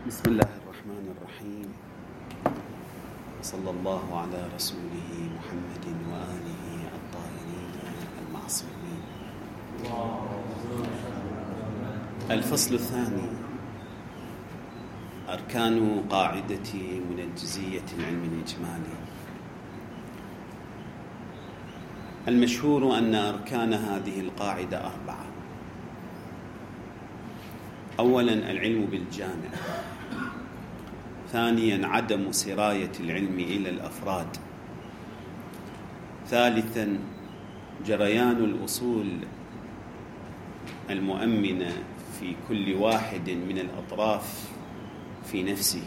بسم الله الرحمن الرحيم، صلى الله على رسوله محمد وآله الطاهرين المعصومين. الفصل الثاني: أركان قاعدة منجزية العلم الإجمالي. المشهور أن أركان هذه القاعدة 4. أولاً العلم بالجامع، ثانياً عدم سراية العلم إلى الأفراد، ثالثاً جريان الأصول المؤمنة في كل واحد من الأطراف في نفسه.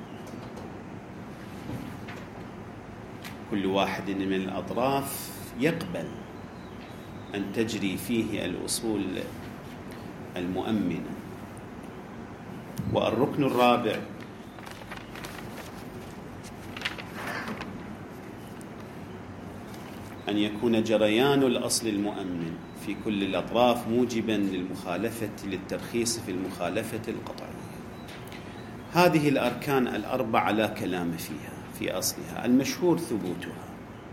كل واحد من الأطراف يقبل أن تجري فيه الأصول المؤمنة. والركن الرابع أن يكون جريان الأصل المؤمن في كل الأطراف موجباً للترخيص في المخالفة القطعية. هذه الأركان 4 لا كلام فيها في أصلها، المشهور ثبوتها.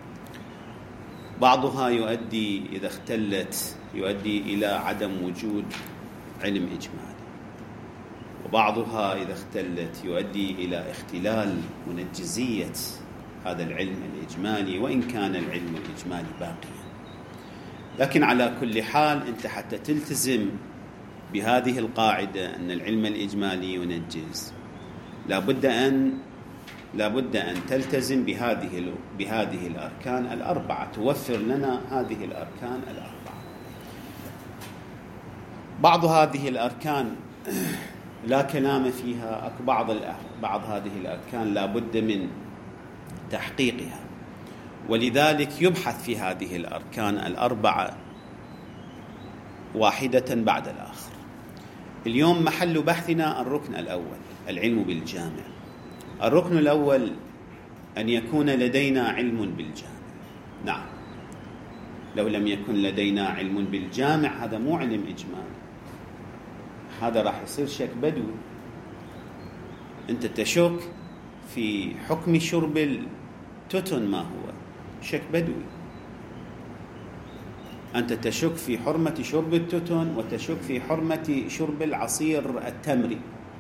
بعضها يؤدي إذا اختلت يؤدي إلى عدم وجود علم إجمالي، وبعضها إذا اختلت يؤدي إلى اختلال منجزية هذا العلم الإجمالي، وإن كان العلم الإجمالي باقيا. لكن على كل حال أنت حتى تلتزم بهذه القاعدة أن العلم الإجمالي ينجز، لابد أن تلتزم بهذه الأركان 4، توفر لنا هذه الأركان 4. بعض هذه الأركان لا كلام فيها، بعض هذه الأركان لا بد من تحقيقها، ولذلك يبحث في هذه الأركان 4 واحدة بعد الآخر. اليوم محل بحثنا الركن الأول، العلم بالجامع. الركن الأول أن يكون لدينا علم بالجامع. نعم، لو لم يكن لدينا علم بالجامع هذا مو علم إجمالي، هذا راح يصير شك بدوي. أنت تشك في حكم شرب التوتن، ما هو شك بدوي. أنت تشك في حرمة شرب التوتن وتشك في حرمة شرب العصير التمري،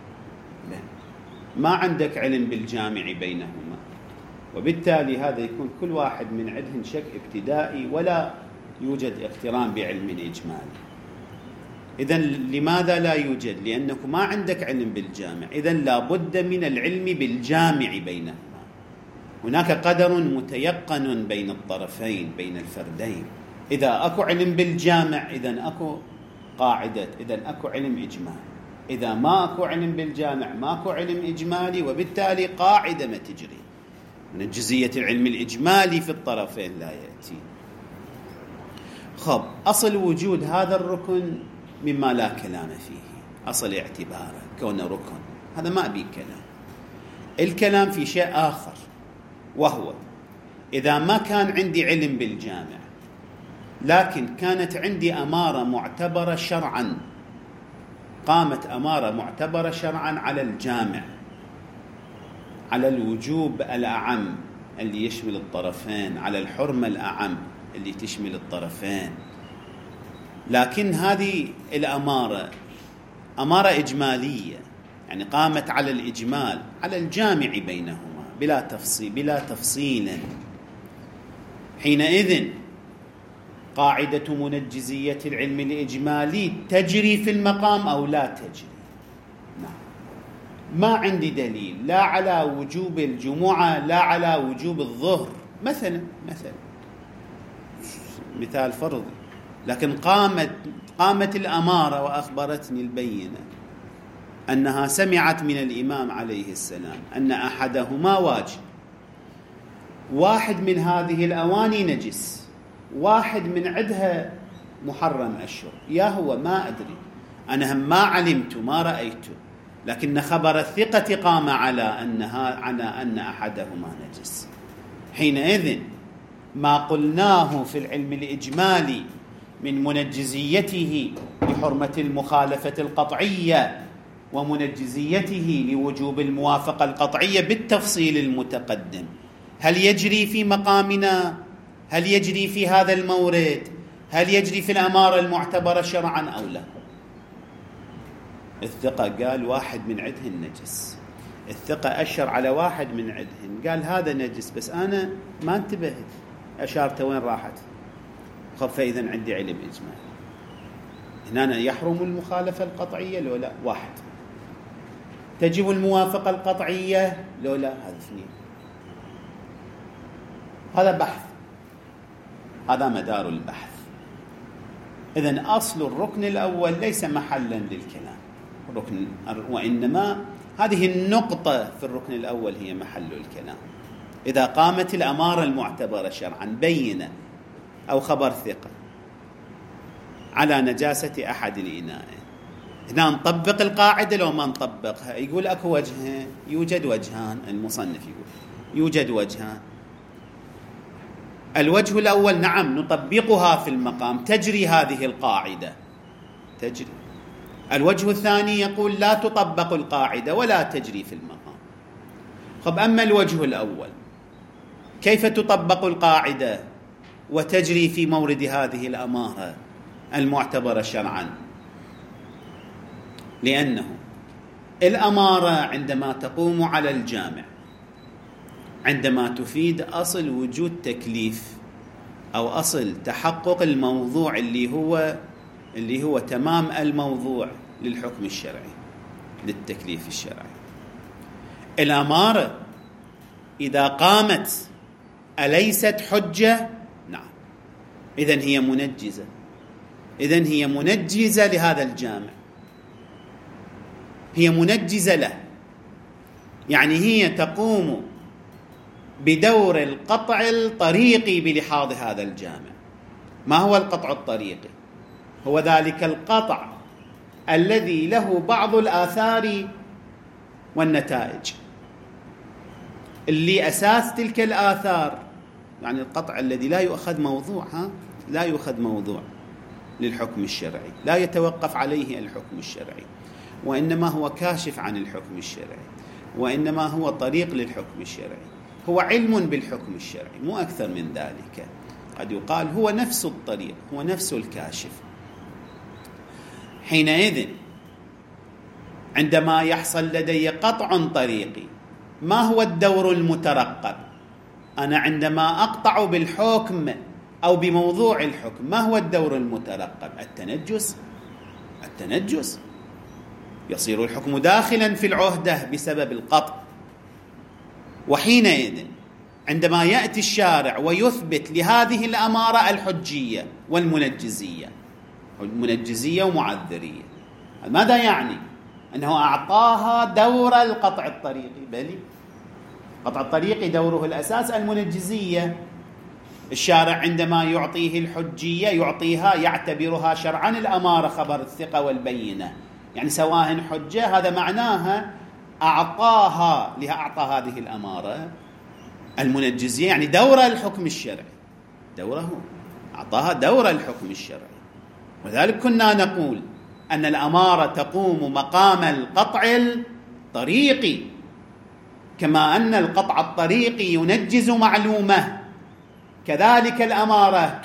ما عندك علم بالجامع بينهما، وبالتالي هذا يكون كل واحد من عندهم شك ابتدائي ولا يوجد اقتران بعلم إجمالي. إذن لماذا لا يوجد؟ لأنك ما عندك علم بالجامع، إذن لا بد من العلم بالجامع بينهما. هناك قدر متيقن بين الطرفين، بين الفردين. إذا أكو علم بالجامع إذن أكو قاعدة، إذن أكو علم إجمالي. إذا ما أكو علم بالجامع ماكو علم إجمالي، وبالتالي قاعدة ما تجري. من جزئية العلم الإجمالي في الطرفين لا يأتي. خب، أصل وجود هذا الركن مما لا كلام فيه، أصل اعتباره كونه ركن، هذا ما أبي كلام. الكلام في شيء آخر، وهو إذا ما كان عندي علم بالجامع لكن كانت عندي أمارة معتبرة شرعاً، قامت أمارة معتبرة شرعاً على الجامع، على الوجوب الأعم اللي يشمل الطرفين، على الحرمة الأعم اللي تشمل الطرفين، لكن هذه الأمارة أمارة إجمالية، يعني قامت على الإجمال، على الجامع بينهما بلا تفصيل. حينئذ قاعدة منجزية العلم الإجمالي تجري في المقام أو لا تجري. نعم، ما عندي دليل لا على وجوب الجمعة لا على وجوب الظهر مثلا مثال فرضي، لكن قامت الأمارة وأخبرتني البينة أنها سمعت من الإمام عليه السلام أن أحدهما واجب، واحد من هذه الأواني نجس، واحد من عدها محرم الشرب، يا هو ما أدري، أنا هم ما علمت ما رأيت، لكن خبر الثقة قام على أن أحدهما نجس. حينئذ ما قلناه في العلم الإجمالي من منجزيته بحرمة المخالفة القطعية ومنجزيته لوجوب الموافقة القطعية بالتفصيل المتقدم، هل يجري في مقامنا؟ هل يجري في هذا المورد؟ هل يجري في الأمارة المعتبرة شرعا أو لا؟ الثقة قال واحد من عندهن نجس، الثقة أشر على واحد من عندهن قال هذا نجس بس أنا ما انتبهت، أشارته وين راحت؟ فإذا عندي علم إجمالي. هنا يحرم المخالفة القطعية لو لا؟ واحد. تجب الموافقة القطعية لو لا؟ هذا اثنين. هذا بحث، هذا مدار البحث. إذن أصل الركن الأول ليس محلا للكلام، وإنما هذه النقطة في الركن الأول هي محل الكلام. إذا قامت الأمارة المعتبرة شرعا بينة أو خبر ثقة على نجاسة أحد الإناءين، هنا نطبق القاعدة لو ما نطبقها؟ يقول أكو وجهين، يوجد وجهان، المصنف يقول يوجد وجهان. الوجه الأول نعم نطبقها في المقام، تجري هذه القاعدة، تجري. الوجه الثاني يقول لا تطبق القاعدة ولا تجري في المقام. طب أما الوجه الأول كيف تطبق القاعدة وتجري في مورد هذه الأمارة المعتبرة شرعا؟ لأنه الأمارة عندما تقوم على الجامع، عندما تفيد أصل وجود تكليف أو أصل تحقق الموضوع اللي هو تمام الموضوع للحكم الشرعي، للتكليف الشرعي. الأمارة إذا قامت أليست حجة؟ نعم. إذن هي منجزة، إذن هي منجزة لهذا الجامع، هي منجزة له، يعني هي تقوم بدور القطع الطريقي بلحاظ هذا الجامع. ما هو القطع الطريقي؟ هو ذلك القطع الذي له بعض الآثار والنتائج، اللي أساس تلك الآثار، يعني القطع الذي لا يؤخذ موضوع، لا يؤخذ موضوع للحكم الشرعي، لا يتوقف عليه الحكم الشرعي، وإنما هو كاشف عن الحكم الشرعي، وإنما هو طريق للحكم الشرعي، هو علم بالحكم الشرعي، مو أكثر من ذلك. قد يقال هو نفس الطريق، هو نفس الكاشف. حينئذ عندما يحصل لدي قطع طريقي، ما هو الدور المترقب؟ أنا عندما أقطع بالحكم أو بموضوع الحكم، ما هو الدور المترقب؟ التنجس. يصير الحكم داخلا في العهدة بسبب القطع. وحينئذ عندما يأتي الشارع ويثبت لهذه الأمارة الحجية والمنجزية، المنجزية ومعذرية، ماذا يعني؟ أنه أعطاها دور القطع الطريقي. بل قطع الطريقي دوره الأساس المنجزية. الشارع عندما يعطيه الحجية يعطيها، يعتبرها شرعا الأمارة خبر الثقة والبينة، يعني سواء حجة، هذا معناها أعطاها لها، أعطى هذه الأمارة المنجزية يعني دور الحكم الشرعي، دوره أعطاها دور الحكم الشرعي. ولذلك كنا نقول أن الأمارة تقوم مقام القطع الطريقي، كما أن القطع الطريقي ينجز معلومة، كذلك الأمارة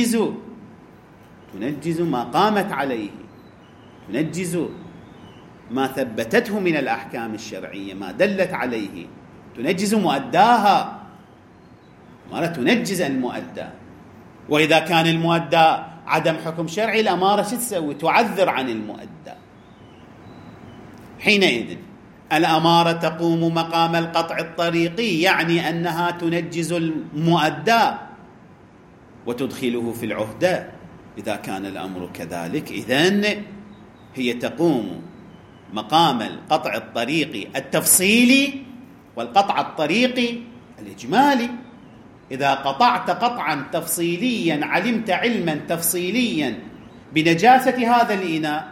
تنجز ما قامت عليه، تنجز ما ثبتته من الأحكام الشرعية، ما دلت عليه، تنجز مؤداها. الأمارة تنجز المؤدى، وإذا كان المؤدى عدم حكم شرعي، الأمارة شو تسوي؟ تعذر عن المؤدى. حينئذ الأمارة تقوم مقام القطع الطريقي، يعني أنها تنجز المؤدى وتدخله في العهدة. إذا كان الأمر كذلك، إذن هي تقوم مقام القطع الطريقي التفصيلي والقطع الطريقي الإجمالي. إذا قطعت قطعا تفصيليا، علمت علما تفصيليا بنجاسة هذا الإناء،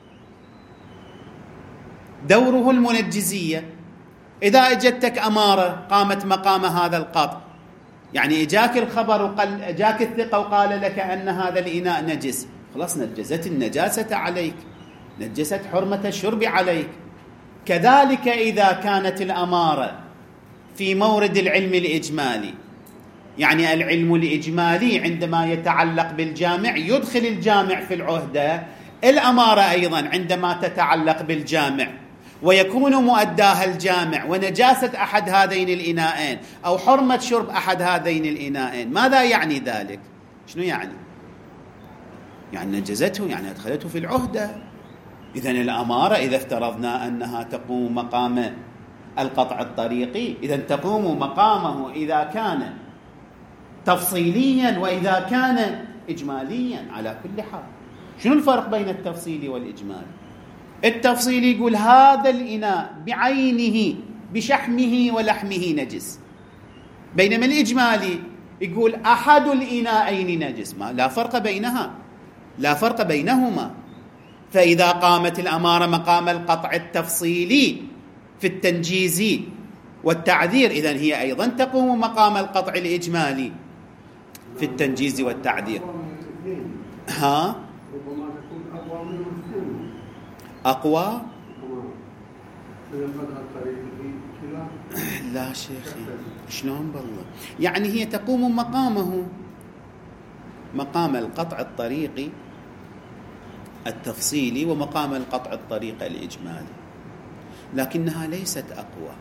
دوره المنجزية. إذا أجتك أمارة قامت مقام هذا القطع، يعني إجاك الخبر وقال، إجاك الثقة وقال لك أن هذا الإناء نجس، خلاص نجزت النجاسة عليك، نجست حرمة الشرب عليك، كذلك إذا كانت الأمارة في مورد العلم الإجمالي، يعني العلم الإجمالي عندما يتعلق بالجامع يدخل الجامع في العهدة، الأمارة أيضا عندما تتعلق بالجامع ويكون مؤداها الجامع ونجاسة أحد هذين الإناءين أو حرمة شرب أحد هذين الإناءين، ماذا يعني ذلك؟ شنو يعني؟ يعني نجزته، يعني أدخلته في العهدة. إذن الأمارة إذا افترضنا أنها تقوم مقام القطع الطريقي، إذن تقوم مقامه إذا كان تفصيليا وإذا كان إجماليا على كل حال. شنو الفرق بين التفصيلي والإجمالي؟ التفصيلي يقول هذا الإناء بعينه بشحمه ولحمه نجس، بينما الإجمالي يقول أحد الإناءين نجس، لا فرق بينها، لا فرق بينهما. فإذا قامت الأمارة مقام القطع التفصيلي في التنجيز والتعذير، إذن هي أيضا تقوم مقام القطع الإجمالي في التنجيز والتعذير. ها؟ أقوى؟ لا شيخي، شلون بالله؟ يعني هي تقوم مقامه، مقام القطع الطريقي التفصيلي ومقام القطع الطريقي الإجمالي، لكنها ليست أقوى،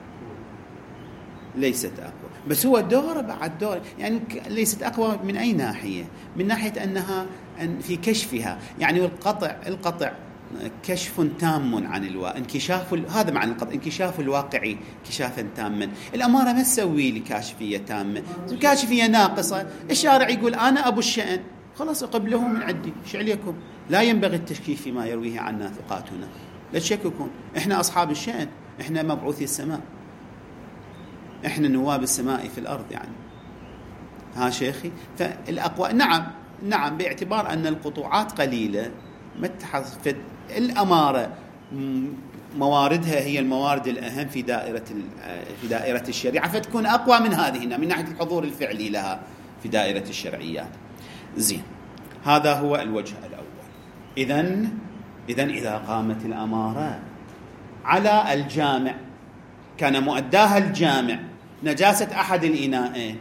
ليست أقوى. بس هو دور بعد دور، يعني ليست أقوى من أي ناحية؟ من ناحية أنها في كشفها، يعني القطع كشف تام عن انكشاف، هذا معنى القطع، انكشاف الواقعي كشافا تاما. الأمارة ما تسوي لي كاشفية تامة، كاشفية ناقصة. الشارع يقول أنا أبو الشأن، خلاص أقبله من عندي، ايش عليكم؟ لا ينبغي التشكيك فيما يرويه عنا ثقاتنا، لا تشككون، احنا أصحاب الشأن، احنا مبعوثي السماء، احنا نواب السماء في الأرض يعني. ها شيخي، فالأقوى نعم باعتبار أن القطوعات قليلة، ما تحصل الأمارة مواردها هي الموارد الأهم في دائرة الشريعة، فتكون أقوى من هذه من ناحية الحضور الفعلي لها في دائرة الشرعيات. زين، هذا هو الوجه الأول. إذن إذا قامت الأمارة على الجامع، كان مؤداها الجامع، نجاسة أحد الإناءين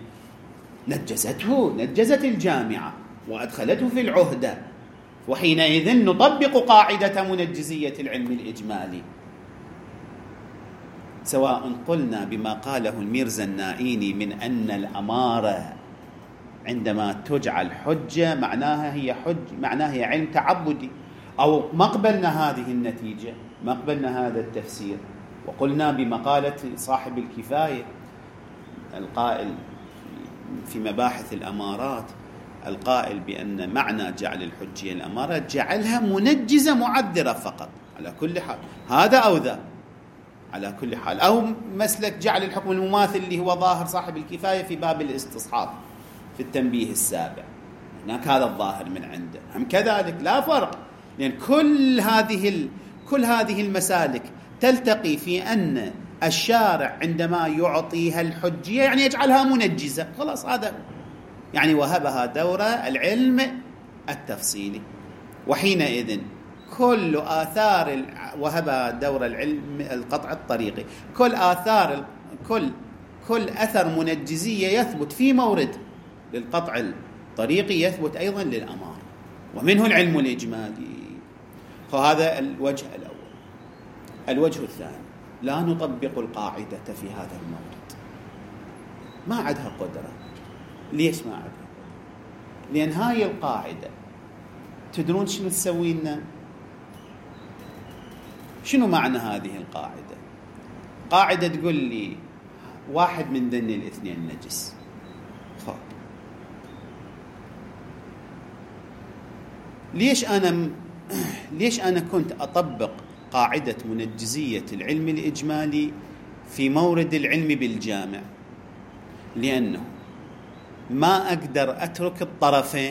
نجزت الجامعة وأدخلته في العهدة، وحينئذ نطبق قاعدة منجزية العلم الإجمالي، سواء قلنا بما قاله الميرزا النائيني من أن الأمارة عندما تجعل حجة معناها هي علم تعبدي، أو ما قبلنا هذه النتيجة، ما قبلنا هذا التفسير، وقلنا بمقالة صاحب الكفاية القائل في مباحث الأمارات، القائل بأن معنى جعل الحجية الأمارة جعلها منجزة معذرة فقط على كل حال، هذا أو ذا على كل حال، أو مسلك جعل الحكم المماثل اللي هو ظاهر صاحب الكفاية في باب الاستصحاب في التنبيه السابع، هناك هذا الظاهر من عنده، هم كذلك لا فرق، لأن كل هذه المسالك تلتقي في أن الشارع عندما يعطيها الحجية يعني يجعلها منجزة، خلاص هذا يعني وهبها دور العلم التفصيلي، وحينئذ كل آثار وهبها دور العلم القطع الطريقي، كل أثر منجزية يثبت في مورد للقطع الطريقي يثبت أيضا للأمار، ومنه العلم الإجمالي. فهذا الوجه الأول. الوجه الثاني، لا نطبق القاعدة في هذا المورد، ما عندها قدرة. ليش ما عندها قدرة؟ لأن هاي القاعدة تدرون شنو تسوي لنا؟ شنو معنى هذه القاعدة؟ قاعدة تقول لي واحد من ذن الاثنين نجس، ليش أنا كنت أطبق قاعدة منجزية العلم الإجمالي في مورد العلم بالجامع؟ لأنه ما أقدر أترك الطرفين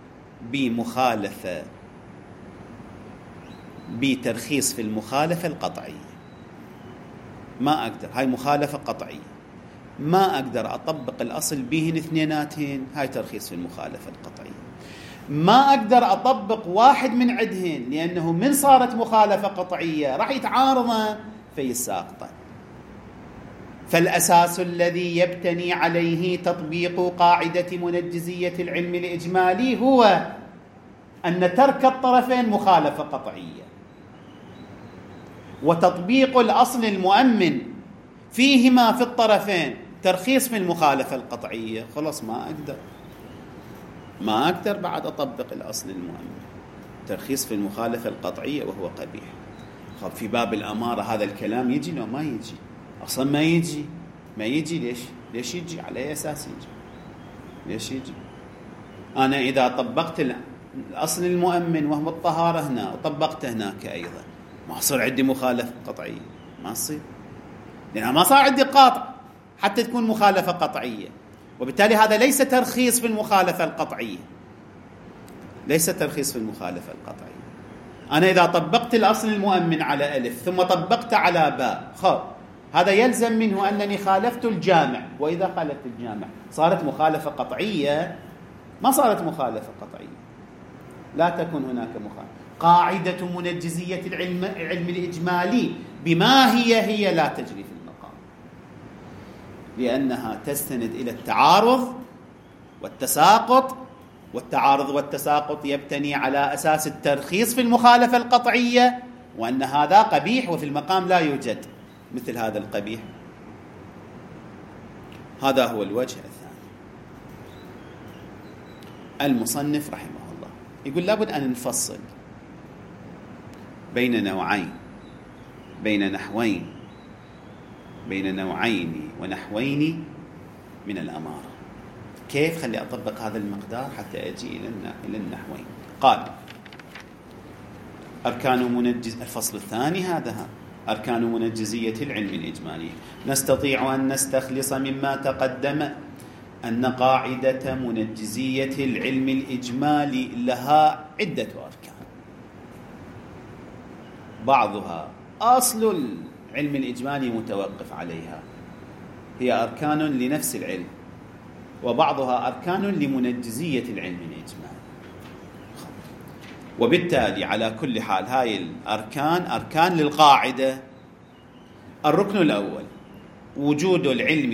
بترخيص في المخالفة القطعية، ما أقدر، هاي مخالفة قطعية، ما أقدر أطبق الأصل بهن اثنيناتهن، هاي ترخيص في المخالفة القطعية، ما أقدر أطبق واحد من عدهن، لأنه من صارت مخالفة قطعية راح يتعارض في الساقطة. فالأساس الذي يبتني عليه تطبيق قاعدة منجزية العلم الإجمالي هو أن ترك الطرفين مخالفة قطعية، وتطبيق الأصل المؤمن فيهما في الطرفين ترخيص في المخالفة القطعية. خلاص ما أقدر بعد أطبق الأصل المؤمن، ترخيص في المخالفة القطعية وهو قبيح. خب في باب الأمارة هذا الكلام يجي لو ما يجي؟ أصلا ما يجي. ليش يجي؟ على أي أساس يجي؟ ليش يجي؟ أنا إذا طبقت الأصل المؤمن وهو الطهارة هنا وطبقته هناك أيضا، ما صار عندي مخالفة قطعية، ما تصير، لأن ما صار عندي قاطع حتى تكون مخالفة قطعية. وبالتالي هذا ليس ترخيص في المخالفة القطعية، ليس ترخيص في المخالفة القطعية. أنا إذا طبقت الأصل المؤمن على ألف ثم طبقت على باء، هذا يلزم منه أنني خالفت الجامع، وإذا خالفت الجامع صارت مخالفة قطعية؟ ما صارت مخالفة قطعية، لا تكون هناك مخالفة. قاعدة منجزية العلم الإجمالي بما هي لا تجري في المقام، لأنها تستند إلى التعارض والتساقط، والتعارض والتساقط يبتني على أساس الترخيص في المخالفة القطعية، وأن هذا قبيح وفي المقام لا يوجد مثل هذا القبيح. هذا هو الوجه الثاني. المصنف رحمه الله يقول لابد أن نفصل بين نوعين، بين نوعين ونحوين من الأمارة. كيف؟ خلي أطبق هذا المقدار حتى أجي إلى النحوين. قال أركان منجز، الفصل الثاني هذا أركان منجزية العلم الإجمالي. نستطيع أن نستخلص مما تقدم أن قاعدة منجزية العلم الإجمالي لها عدة أركان، بعضها أصل العلم الإجمالي متوقف عليها، هي أركان لنفس العلم، وبعضها أركان لمنجزية العلم الإجمالي. وبالتالي على كل حال هاي الأركان أركان للقاعدة. الركن الأول وجود العلم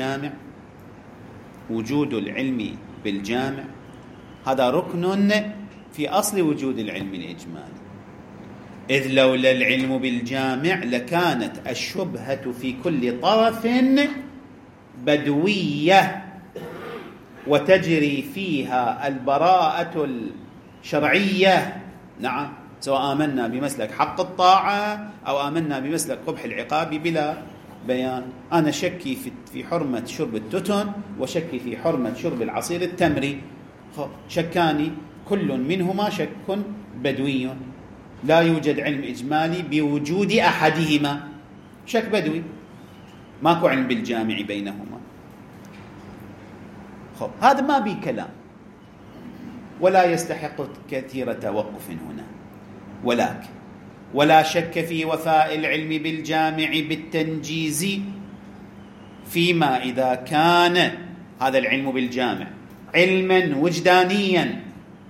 بالجامع، هذا ركن في أصل وجود العلم الإجمالي، إذ لولا العلم بالجامع لكانت الشبهة في كل طرف بدوية وتجري فيها البراءة الشرعية. نعم، سواء آمنا بمسلك حق الطاعة أو آمنا بمسلك قبح العقاب بلا بيان. أنا شكي في حرمة شرب التتن وشكي في حرمة شرب العصير التمري، شكاني كل منهما شك بدوي، لا يوجد علم إجمالي بوجود أحدهما، شك بدوي، ماكو علم بالجامع بينهما. هذا ما بي كلام ولا يستحق كثير توقف هنا. ولكن ولا شك في وفاء العلم بالجامع بالتنجيز فيما إذا كان هذا العلم بالجامع علما وجدانيا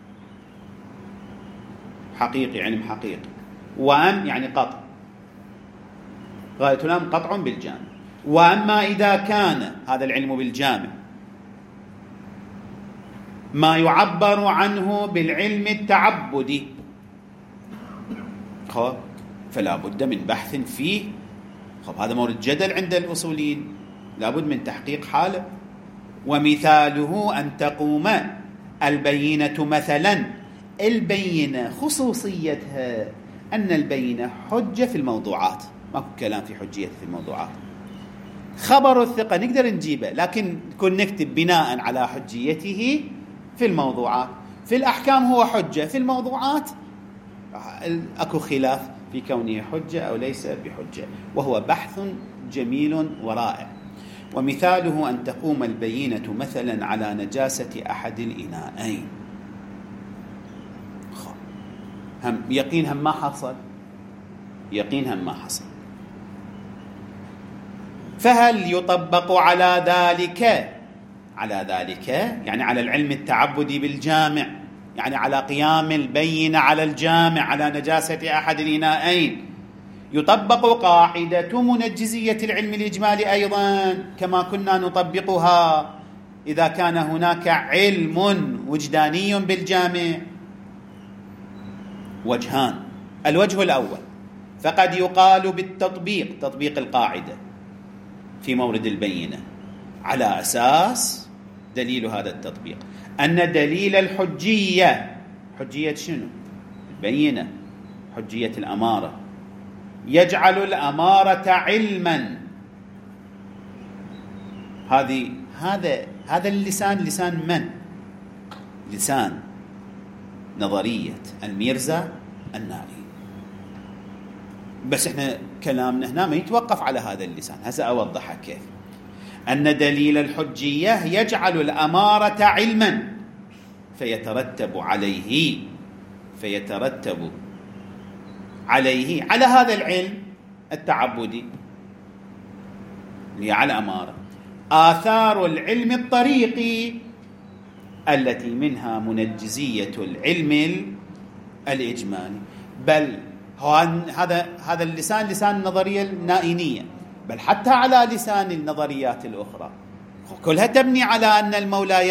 حقيقي، علم حقيقي، وأم يعني قطع، غاية الأمر قطع بالجامع. وأما إذا كان هذا العلم بالجامع ما يعبر عنه بالعلم التعبدي، فلا بد من بحث فيه. هذا مورد جدل عند الأصوليين، لا بد من تحقيق حاله. ومثاله أن تقوم البينة مثلا، البينة خصوصيتها أن البينة حجة في الموضوعات، ما كلام في حجية في الموضوعات. خبر الثقة نقدر نجيبه، لكن نكون نكتب بناء على حجيته في الموضوعات. في الأحكام هو حجة، في الموضوعات أكو خلاف في كونه حجة أو ليس بحجة، وهو بحث جميل ورائع. ومثاله أن تقوم البينة مثلا على نجاسة أحد الإناءين، هم يقين هم ما حصل، يقين هم ما حصل، فهل يطبق على ذلك يعني على العلم التعبدي بالجامع، يعني على قيام البينة على الجامع على نجاسة أحد الإناءين، يطبق قاعدة منجزية العلم الإجمالي أيضا كما كنا نطبقها إذا كان هناك علم وجداني بالجامع. وجهان: الوجه الأول فقد يقال بالتطبيق، تطبيق القاعدة في مورد البينة، على أساس دليل هذا التطبيق أن دليل الحجية، حجية شنو؟ البينة، حجية الأمارة، يجعل الأمارة علما. هذا اللسان لسان من؟ لسان نظرية الميرزا النائي. بس احنا كلامنا هنا ما يتوقف على هذا اللسان، هسه أوضحها كيف. أن دليل الحجية يجعل الأمارة علما، فيترتب عليه على هذا العلم التعبدي اللي على أمارة آثار العلم الطريقي التي منها منجزية العلم الإجمالي. بل هذا اللسان لسان النظرية النائينية، بل حتى على لسان النظريات الأخرى كلها تبني على أن المولى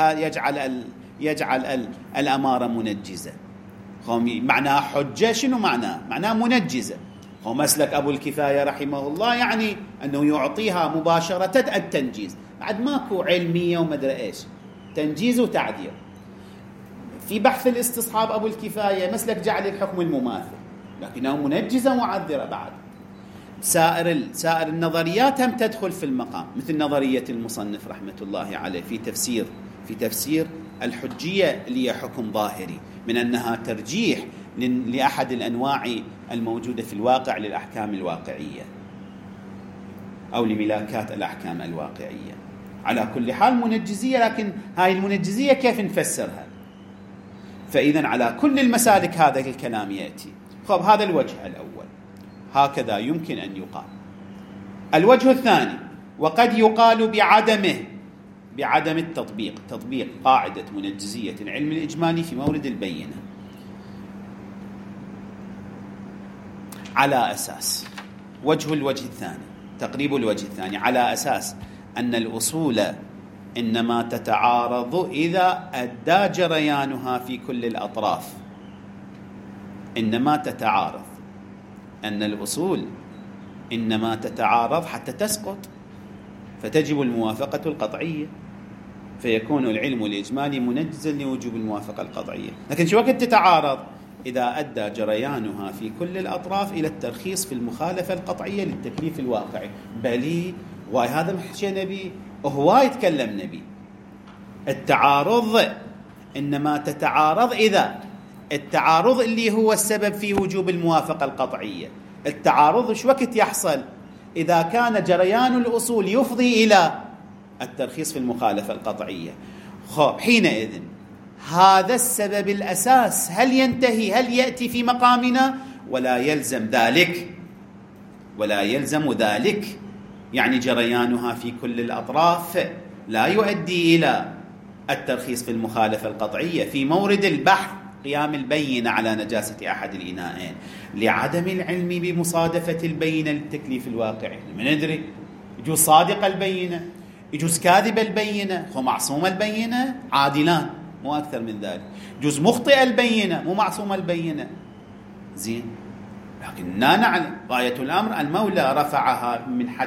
يجعل الأمارة منجزة. معناه حجة شنو معناه منجزة. مسلك أبو الكفاية رحمه الله يعني أنه يعطيها مباشرة التنجيز، بعد ماكو علمية ومدري إيش، تنجيز وتعذير. في بحث الاستصحاب أبو الكفاية مسلك جعل الحكم المماثل، لكنه منجزة معذرة. بعد سائر النظريات هم تدخل في المقام، مثل نظرية المصنف رحمة الله عليه في تفسير الحجية اللي هي حكم ظاهري، من أنها ترجيح لأحد الأنواع الموجودة في الواقع للأحكام الواقعية أو لملاكات الأحكام الواقعية. على كل حال منجزية، لكن هاي المنجزية كيف نفسرها؟ فإذن على كل المسالك هذا الكلام يأتي. هذا الوجه الأول، هكذا يمكن أن يقال. الوجه الثاني: وقد يقال بعدم التطبيق، تطبيق قاعدة منجزية العلم الإجمالي في مورد البينة، على أساس الوجه الثاني، تقريب الوجه الثاني، على أساس أن الأصول إنما تتعارض إذا أدى جريانها في كل الأطراف. إنما تتعارض، أن الأصول إنما تتعارض حتى تسقط، فتجب الموافقة القطعية، فيكون العلم الإجمالي منجزا لوجوب الموافقة القطعية. لكن شو وقت تتعارض؟ إذا أدى جريانها في كل الأطراف إلى الترخيص في المخالفة القطعية للتكليف الواقعي. بلي وهذا محشي نبي وهو يتكلم نبي. التعارض إنما تتعارض إذا التعارض اللي هو السبب في وجوب الموافقة القطعية. التعارض شو وقت يحصل؟ إذا كان جريان الأصول يفضي إلى الترخيص في المخالفة القطعية. حينئذ هذا السبب الأساس هل يأتي في مقامنا؟ ولا يلزم ذلك، يعني جريانها في كل الأطراف لا يؤدي إلى الترخيص في المخالفة القطعية في مورد البحث قيام البينة على نجاسة أحد الإناءين، لعدم العلم بمصادفة البينة للتكليف الواقعي. من ندري يجوز صادق البينة، يجوز كاذب البينة، هو معصوم البينة عادلان مو أكثر من ذلك، يجوز مخطئ البينة مو معصوم البينة. زين، لكن لا نعلم غاية الأمر المولى رفعها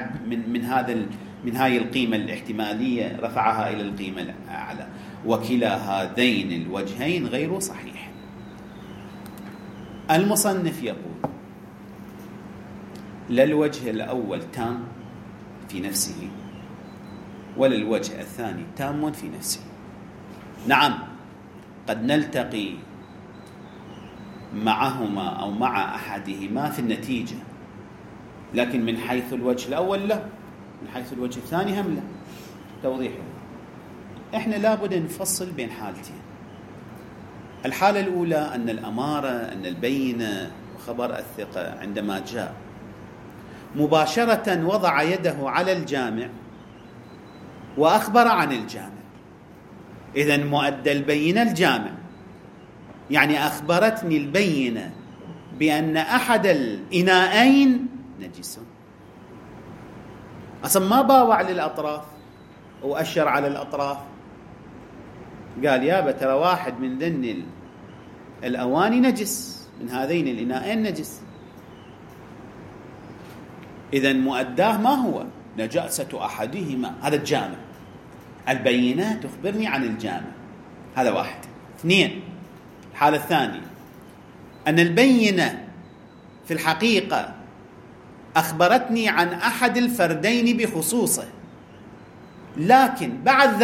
من هاي القيمة الاحتمالية، رفعها إلى القيمة الأعلى. وكلا هذين الوجهين غير صحيح. المصنف يقول: لا الوجه الأول تام في نفسه ولا الوجه الثاني تام في نفسه. نعم، قد نلتقي معهما أو مع أحدهما في النتيجة، لكن من حيث الوجه الأول لا، من حيث الوجه الثاني هم لا. توضيحه: إحنا لابد نفصل بين حالتين. الحالة الأولى أن الأمارة، أن البينة خبر الثقة عندما جاء مباشرة وضع يده على الجامع وأخبر عن الجامع، إذن مؤدى البينة الجامع، يعني أخبرتني البينة بأن أحد الإناءين نجس. أصلا ما باوع للأطراف وأشر على الأطراف، قال يابا ترى واحد من ذن الأواني نجس، من هذين الإناءين نجس. إذن مؤداه ما هو؟ نجاسة أحدهما، هذا الجامع. البينات تخبرني عن الجامع، هذا واحد. اثنين، الحالة الثانية أن البينة في الحقيقة أخبرتني عن أحد الفردين بخصوصه، لكن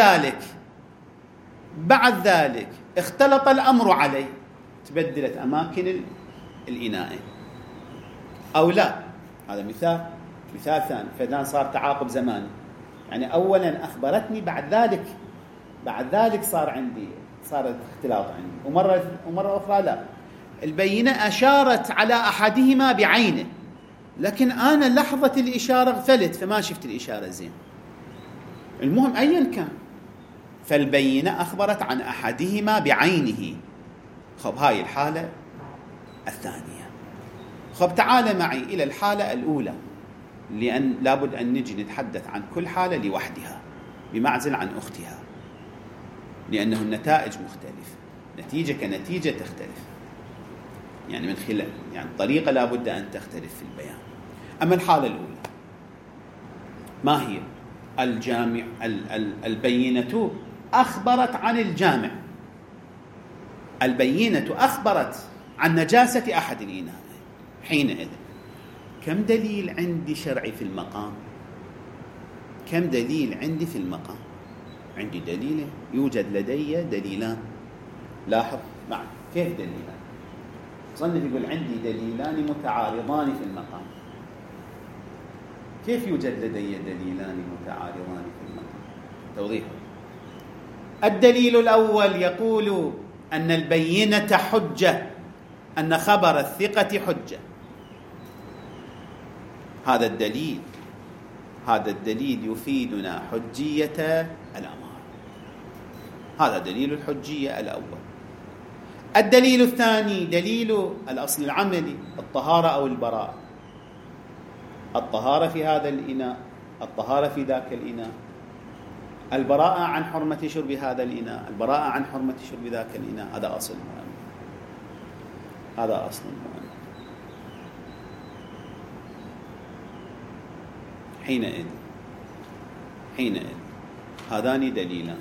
بعد ذلك اختلط الأمر عليه، تبدلت أماكن الإناءين أو لا. هذا مثال ثاني. فإذا صار تعاقب زماني، يعني أولا أخبرتني، بعد ذلك صار اختلاط عندي، ومرة أخرى لا. البينة أشارت على أحدهما بعينه، لكن أنا لحظة الإشارة اغفلت فما شفت الإشارة زين. المهم أيا كان، فالبينة أخبرت عن أحدهما بعينه. خب هاي الحالة الثانية. خب تعال معي إلى الحالة الأولى، لأن لابد أن نجي نتحدث عن كل حالة لوحدها بمعزل عن أختها، لأنه النتائج مختلفة، نتيجة كنتيجة تختلف، يعني من خلال الطريقة لابد أن تختلف في البيان. أما الحالة الأولى ما هي؟ الجامع. البينة أخبرت عن الجامع، البينة أخبرت عن نجاسة أحد الإناء. حينئذ كم دليل عندي شرعي في المقام؟ كم دليل عندي في المقام؟ عندي دليل، يوجد لدي دليلان. لاحظ معي كيف دليلان. صنف يقول عندي دليلان متعارضان في المقام. كيف يوجد لدي دليلان متعارضان في المقام؟ توضيح. الدليل الأول يقول أن البينة حجة، أن خبر الثقة حجة. هذا الدليل يفيدنا حجية الأمر. هذا دليل الحجية الأول. الدليل الثاني دليل الأصل العملي، الطهارة أو البراءة. الطهارة في هذا الإناء، الطهارة في ذاك الإناء، البراءة عن حرمة شرب هذا الإناء، البراءة عن حرمة شرب ذاك الإناء. هذا أصل مهم، هذا أصل مهم. حينئذ هذان دليلان.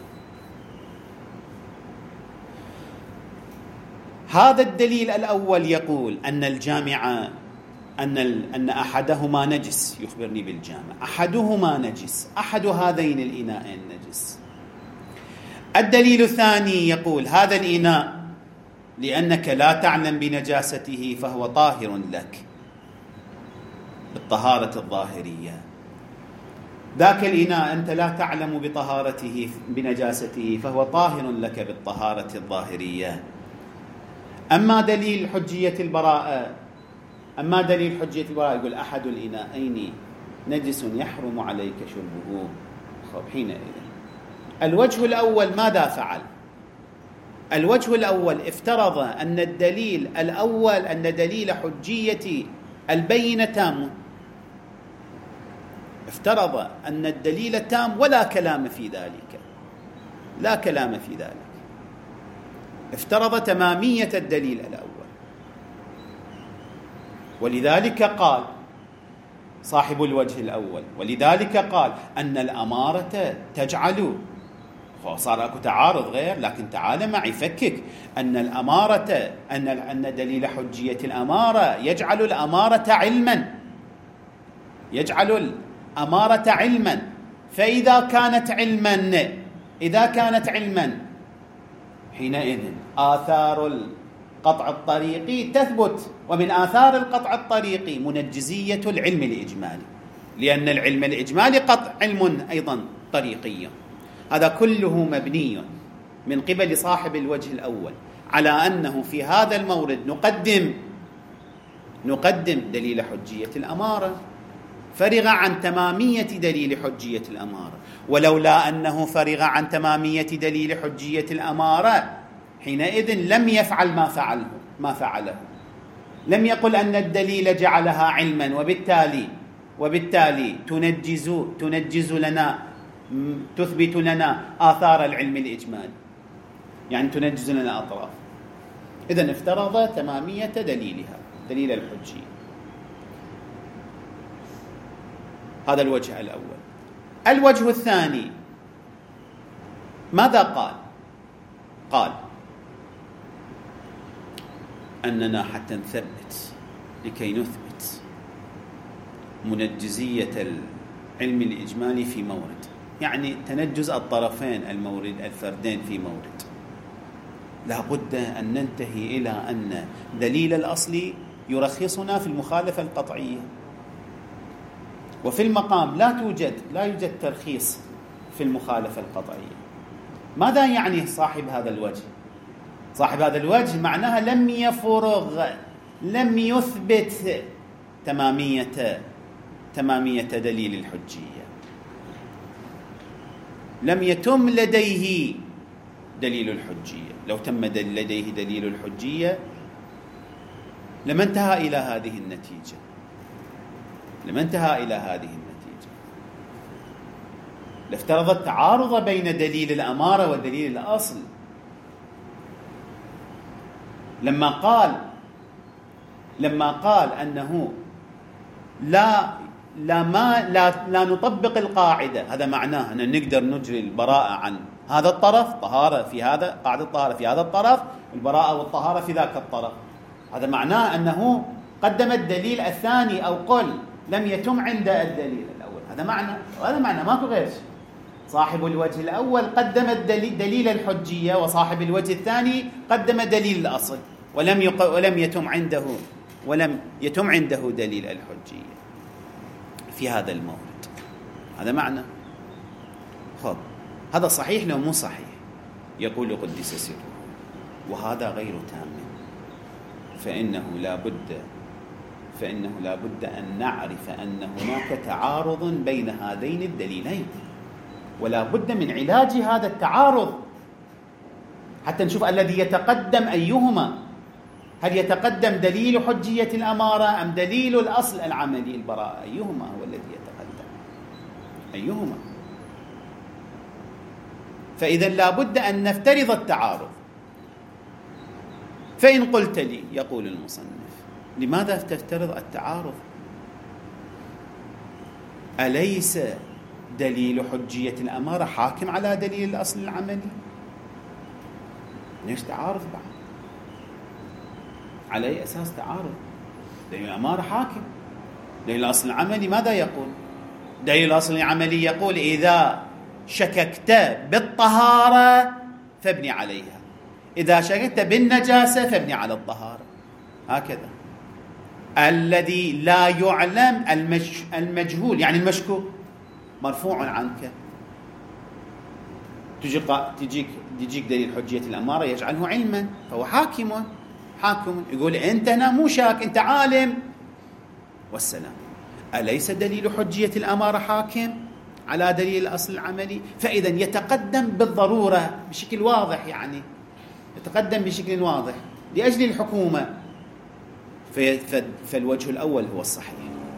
هذا الدليل الأول يقول أن الجامع أن أحدهما نجس، يخبرني بالجامع، أحدهما نجس، أحد هذين الإناءين نجس. الدليل الثاني يقول هذا الإناء لأنك لا تعلم بنجاسته فهو طاهر لك بالطهارة الظاهرية. ذاك الإناء أنت لا تعلم بطهارته بنجاسته فهو طاهر لك بالطهارة الظاهرية. أما دليل حجية البراءة يقول أحد الإناءين نجس يحرم عليك شربه. حينئذ الوجه الأول ماذا فعل؟ الوجه الأول افترض أن الدليل الأول أن دليل حجية البينة تام، افترض أن الدليل تام ولا كلام في ذلك، لا كلام في ذلك، افترض تمامية الدليل الأول. ولذلك قال صاحب الوجه الأول، ولذلك قال أن الأمارة تجعل، صار أكو تعارض غير، لكن تعال معي فكك. أن الأمارة أن دليل حجية الأمارة يجعل الأمارة علما، يجعل الأمارة علما. فإذا كانت علما حينئذ آثار القطع الطريقي تثبت، ومن آثار القطع الطريقي منجزية العلم الإجمالي، لأن العلم الإجمالي قطع علم أيضا طريقي. هذا كله مبني من قبل صاحب الوجه الأول على أنه في هذا المورد نقدم دليل حجية الأمارة، فرغ عن تمامية دليل حجية الأمارة. ولولا أنه فرغ عن تمامية دليل حجية الأمارة حينئذ لم يفعل ما فعله. لم يقل أن الدليل جعلها علما وبالتالي تنجز لنا، تثبت لنا آثار العلم الإجمالي، يعني تنجز لنا أطراف. إذن افترض تمامية دليلها، دليل الحجية. هذا الوجه الأول. الوجه الثاني ماذا قال؟ قال أننا حتى نثبت، لكي نثبت منجزية العلم الإجمالي في مورد، يعني تنجز الطرفين المورد الفردين في مورد، لا بد أن ننتهي إلى أن دليل الأصل يرخصنا في المخالفة القطعية. وفي المقام لا يوجد ترخيص في المخالفة القطعية. ماذا يعني صاحب هذا الوجه؟ صاحب هذا الوجه معناها لم يثبت تمامية دليل الحجية، لم يتم لديه دليل الحجية. لو تم لديه دليل الحجية لما انتهى إلى هذه النتيجة، لافترض التعارض بين دليل الأمارة ودليل الأصل. لما قال أنه لا نطبق القاعدة، هذا معناه أن نقدر نجري البراءة عن هذا الطرف، طهارة في هذا، قاعدة الطهارة في هذا الطرف، البراءة والطهارة في ذاك الطرف. هذا معناه أنه قدم الدليل الثاني، أو قل لم يتم عند الدليل الأول. هذا معنى ماكو غير شيء. صاحب الوجه الأول قدم دليل الحجية، وصاحب الوجه الثاني قدم دليل الأصل، ولم يتم عنده دليل الحجية في هذا المورد. هذا معنى. هذا صحيح لو مو صحيح؟ يقول قدس سره، وهذا غير تام. فإنه لا بد أن نعرف أن هناك تعارض بين هذين الدليلين، ولا بد من علاج هذا التعارض حتى نشوف الذي يتقدم أيهما. هل يتقدم دليل حجية الأمارة أم دليل الأصل العملي البراءة؟ أيهما هو الذي يتقدم؟ أيهما؟ فإذا لا بد أن نفترض التعارض. فإن قلت لي، يقول المصنف، لماذا تفترض التعارض؟ أليس دليل حجية الأمارة حاكم على دليل الأصل العملي؟ ليش تعارض بعد؟ على أي أساس تعارض؟ دليل الأمارة حاكم، دليل الأصل العملي ماذا يقول؟ دليل الأصل العملي يقول إذا شككت بالطهارة فابني عليها، إذا شككت بالنجاسة فابني على الطهارة. هكذا. الذي لا يعلم المجهول، يعني المشكوك، مرفوع عنك. تجيك دليل حجية الأمارة يجعله علما، فهو حاكم. يقول أنت هنا مو شاك، أنت عالم، والسلام. أليس دليل حجية الأمارة حاكم على دليل الأصل العملي؟ فإذا يتقدم بالضرورة بشكل واضح، يعني يتقدم بشكل واضح لأجل الحكومة. فالوجه الأول هو الصحيح.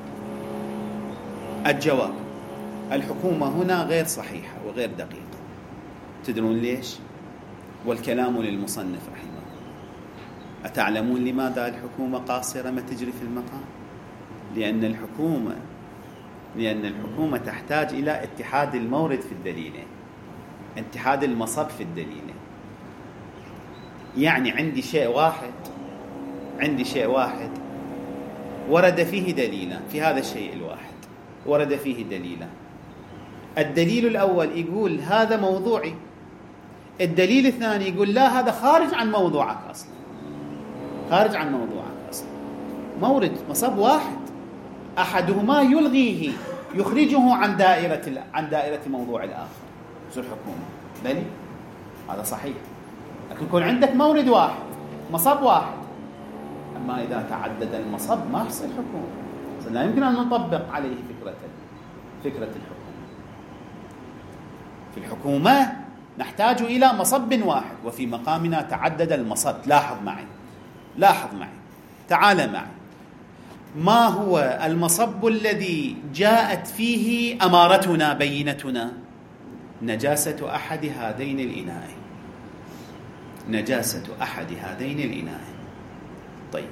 الجواب: الحكومة هنا غير صحيحة وغير دقيقة. تدرون ليش؟ والكلام للمصنف رحمه الله. أتعلمون لماذا الحكومة قاصرة ما تجري في المقام؟ لأن الحكومة تحتاج إلى اتحاد المورد في الدليلين، اتحاد المصب في الدليلين. يعني عندي شيء واحد ورد فيه دليلا، في هذا الشيء الواحد ورد فيه دليلا. الدليل الأول يقول هذا موضوعي، الدليل الثاني يقول لا، هذا خارج عن موضوعك أصلا، مورد مصب واحد، أحدهما يلغيه، يخرجه عن دائرة موضوع الآخر. شو الحكومة؟ بلي هذا صحيح، لكن يكون عندك مورد واحد، مصب واحد. أما إذا تعدد المصب ما يحصل حكومة، لا يمكن أن نطبق عليه فكرة الحكومة. في الحكومة نحتاج إلى مصب واحد، وفي مقامنا تعدد المصب. لاحظ معي، تعال معي. ما هو المصب الذي جاءت فيه أمارتنا بينتنا؟ نجاسة أحد هذين الإناءين. نجاسة أحد هذين الإناءين. طيب،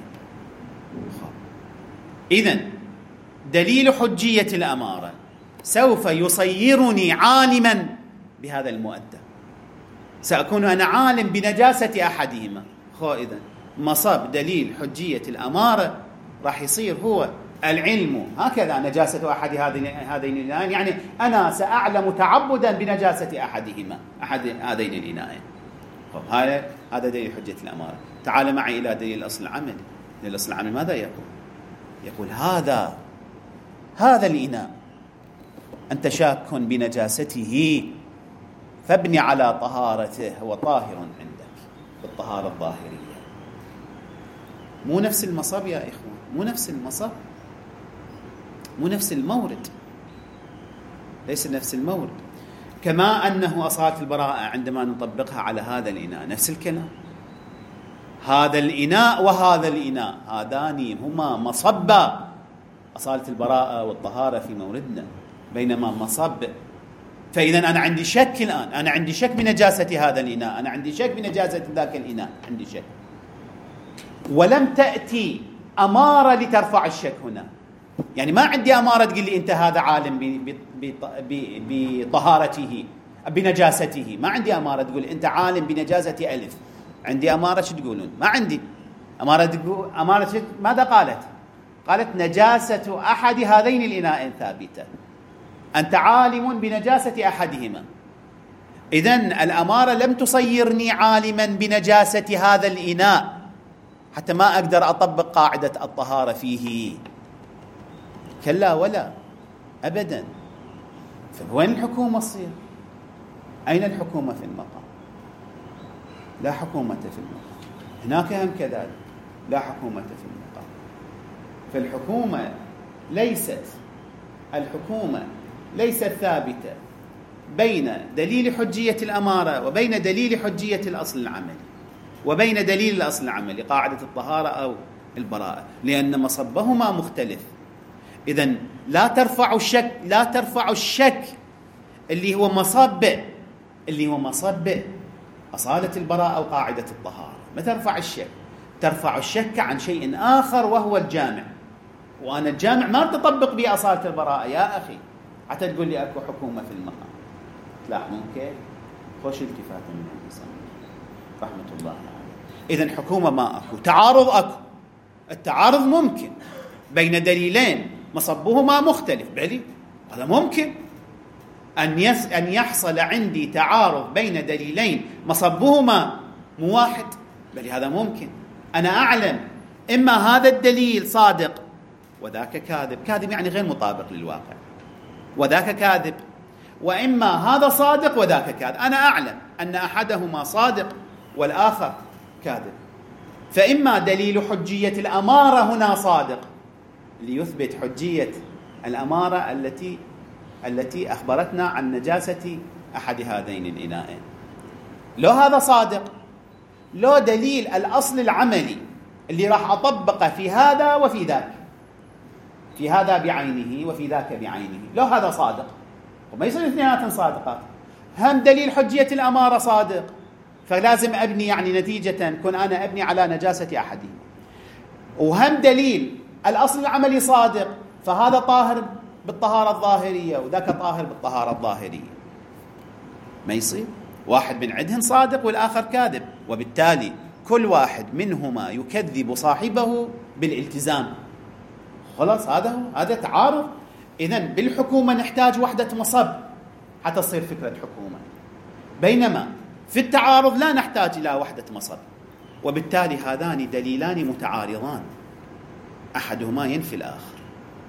إذن دليل حجية الأمارة سوف يصيرني عالما بهذا المؤدى. سأكون أنا عالم بنجاسة أحدهما. إذن مصب دليل حجية الأمارة راح يصير هو العلم هكذا نجاسة أحد هذين الإناءين، يعني أنا سأعلم تعبدا بنجاسة أحد هذين الإناءين. هذا دليل حجية الأمارة. تعال معي إلى دليل الأصل العملي. دليل الأصل العملي ماذا يقول؟ يقول هذا الإناء أنت شاك بنجاسته فابني على طهارته، هو طاهر عندك بالطهارة الظاهرية. مو نفس المصب يا إخوان، مو نفس المصب، مو نفس المورد، ليس نفس المورد. كما أنه أصالة البراءة عندما نطبقها على هذا الإناء نفس الكلام. هذا الإناء وهذا الإناء هذان هما مصبا أصالة البراءة والطهارة في موردنا، بينما مصب. فإذا أنا عندي شك الآن، أنا عندي شك بنجاسة هذا الإناء، أنا عندي شك بنجاسة ذاك الإناء، عندي شك، ولم تأتي أمارة لترفع الشك هنا. يعني ما عندي أمارة تقول لي أنت هذا عالم بطهارته بنجاسته، ما عندي أمارة تقول أنت عالم بنجاسة ألف. عندي أمارة شو تقولون؟ ما عندي أمارة تقول. أمارة ماذا قالت؟ قالت نجاسة أحد هذين الإناءين ثابتة، أنت عالم بنجاسة أحدهما. إذن الأمارة لم تصيرني عالما بنجاسة هذا الإناء حتى ما أقدر أطبق قاعدة الطهارة فيه. كلا ولا أبدا. فوين الحكومة تصير؟ أين الحكومة في المقام؟ لا حكومة في المقام. هناك هم كذلك لا حكومة في المقام. فالحكومة ليست ثابتة بين دليل حجية الأمارة وبين دليل حجية الأصل العملي، وبين دليل الأصل العملي قاعدة الطهارة أو البراءة، لأن مصبهما مختلف. إذن لا ترفع الشك اللي هو مصب أصالة البراءة أو قاعدة الطهارة. ما ترفع الشك، ترفع الشك عن شيء آخر وهو الجامع. وأنا الجامع ما تطبق به أصالة البراءة يا أخي حتى تقول لي أكو حكومة في المقام. تلاحظون كيف؟ خوش التفات من الإنسان رحمة الله عليه. إذن حكومة ما أكو، تعارض أكو. التعارض ممكن بين دليلين مصبهما مختلف، بلي هذا ممكن أن يحصل عندي تعارض بين دليلين مصبهما واحد، بل هذا ممكن. أنا أعلم إما هذا الدليل صادق وذاك كاذب، كاذب يعني غير مطابق للواقع، وذاك كاذب، وإما هذا صادق وذاك كاذب. أنا أعلم أن أحدهما صادق والآخر كاذب، فإما دليل حجية الأمارة هنا صادق ليثبت حجية الأمارة التي أخبرتنا عن نجاسة أحد هذين الإناءين، لو هذا صادق، لو دليل الأصل العملي اللي راح أطبقه في هذا وفي ذاك، في هذا بعينه وفي ذاك بعينه، لو هذا صادق، وما يصير اثنيناتهم صادقات. هم دليل حجية الأمارة صادق، فلازم أبني يعني نتيجة كن أنا أبني على نجاسة أحدهم. وهم دليل الأصل العملي صادق، فهذا طاهر بالطهارة الظاهرية وذاك طاهر بالطهارة الظاهرية. ما يصير، واحد من عندهم صادق والآخر كاذب، وبالتالي كل واحد منهما يكذب صاحبه بالالتزام. خلاص هذا تعارض. إذن بالحكومة نحتاج وحدة مصب حتى تصير فكرة حكومة، بينما في التعارض لا نحتاج إلى وحدة مصب، وبالتالي هذان دليلان متعارضان، أحدهما ينفي الآخر،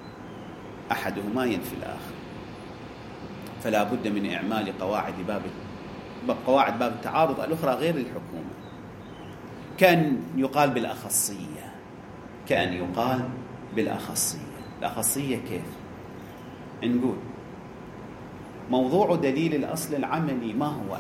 فلا بد من إعمال قواعد باب التعارض الأخرى غير الحكومة، كأن يقال بالأخصية. الأخصية كيف؟ نقول موضوع دليل الأصل العملي ما هو؟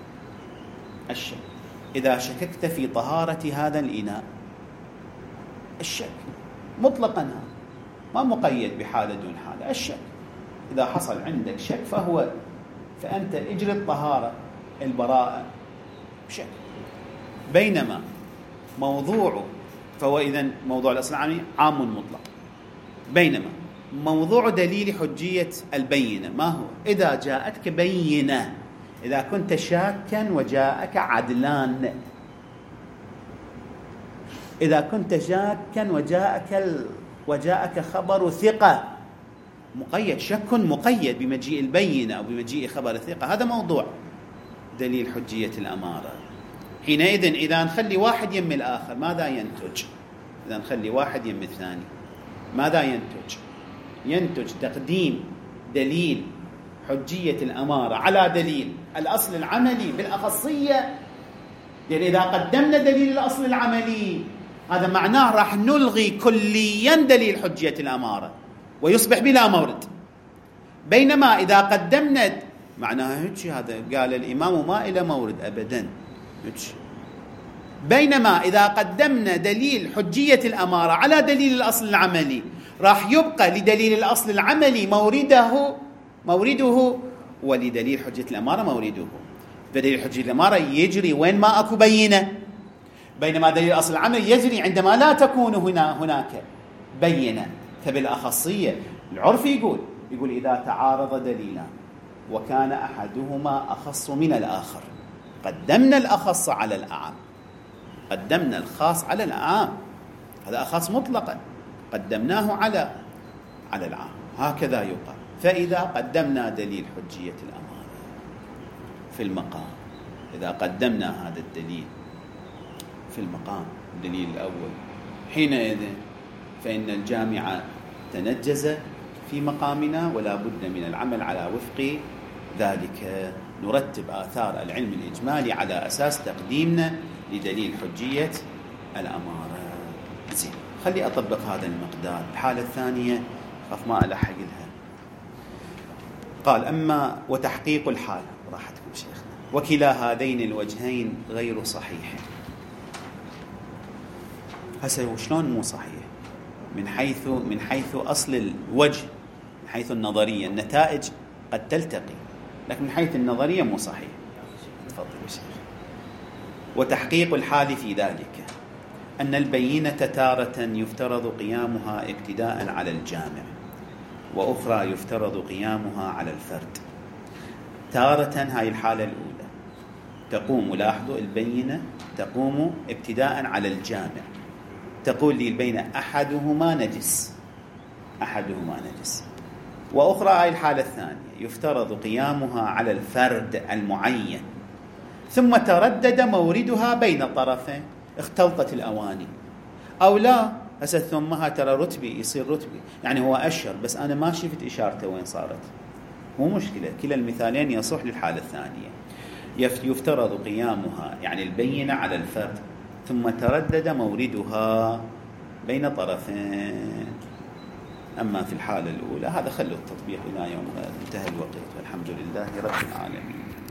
الشك. إذا شككت في طهارة هذا الإناء الشك مطلقا، ما مقيد بحالة دون حالة. الشك إذا حصل عندك شك فأنت اجري الطهارة البراءة بشك. بينما فهو إذن موضوع الأصل العملي عام مطلق. بينما موضوع دليل حجية البينة ما هو؟ إذا جاءتك بينة، إذا كنت شاكا وجاءك عدلان، إذا كنت شاكا وجاءك خبر ثقة مقيد، شك مقيد بمجيء البينة أو بمجيء خبر الثقة، هذا موضوع دليل حجية الأمارة. حينئذ إذا نخلي واحد يم الآخر ماذا ينتج؟ إذا نخلي واحد يم الثاني ماذا ينتج؟ ينتج تقديم دليل حجية الأمارة على دليل الأصل العملي بالأخصية. يعني إذا قدمنا دليل الأصل العملي هذا معناه راح نلغي كليا دليل حجية الأمارة ويصبح بلا مورد. بينما إذا قدمنا معناها هذا قال الإمام ما إلى مورد أبدا. بينما إذا قدمنا دليل حجية الأمارة على دليل الأصل العملي راح يبقى لدليل الأصل العملي مورده ولدليل حجية الأمارة مورده. فدليل حجية الأمارة يجري وين ما أكو بينة، بينما دليل الأصل العملي يجري عندما لا تكون هناك بينة. فبالأخصية العرف يقول إذا تعارض دليلان وكان أحدهما أخص من الآخر قدمنا الأخص على الأعم، قدمنا الخاص على العام، هذا أخص مطلقا قدمناه على العام، هكذا يقال. فإذا قدمنا دليل حجية الأمارة في المقام، إذا قدمنا هذا الدليل في المقام الدليل الأول، حينئذ فإن الجامع تنجز في مقامنا ولا بد من العمل على وفق ذلك. نرتب آثار العلم الإجمالي على أساس تقديمنا لدليل حجية الأمارة. زين، خلي أطبق هذا المقدار. الحالة الثانية خاف ما ألحق لها. قال أما وتحقيق الحال، راحتكم شيخنا، وكلا هذين الوجهين غير صحيح. هسه شلون مو صحيح؟ من حيث أصل الوجه، من حيث النظرية النتائج قد تلتقي، لكن من حيث النظرية مو صحيح. تفضل يا شيخ. وتحقيق الحال في ذلك أن البينة تارة يفترض قيامها اقتداء على الجامع، وأخرى يفترض قيامها على الفرد. تارة هاي الحالة الأولى تقوم، لاحظوا، البينة تقوم ابتداء على الجامع، تقول لي البينة أحدهما نجس، وأخرى هاي الحالة الثانية يفترض قيامها على الفرد المعين، ثم تردد موردها بين طرفين، اختلطت الأواني أو لا. هسه ثمها ترى رتبي يصير رتبي، يعني هو أشر بس أنا ما شفت إشارته وين صارت، مو مشكلة، كلا المثالين يصح للحالة الثانية. يفترض قيامها يعني البينة على الفرد، ثم تردد موردها بين طرفين. أما في الحالة الأولى هذا خلوا التطبيق إلى يوم انتهى الوقت، والحمد لله رب العالمين.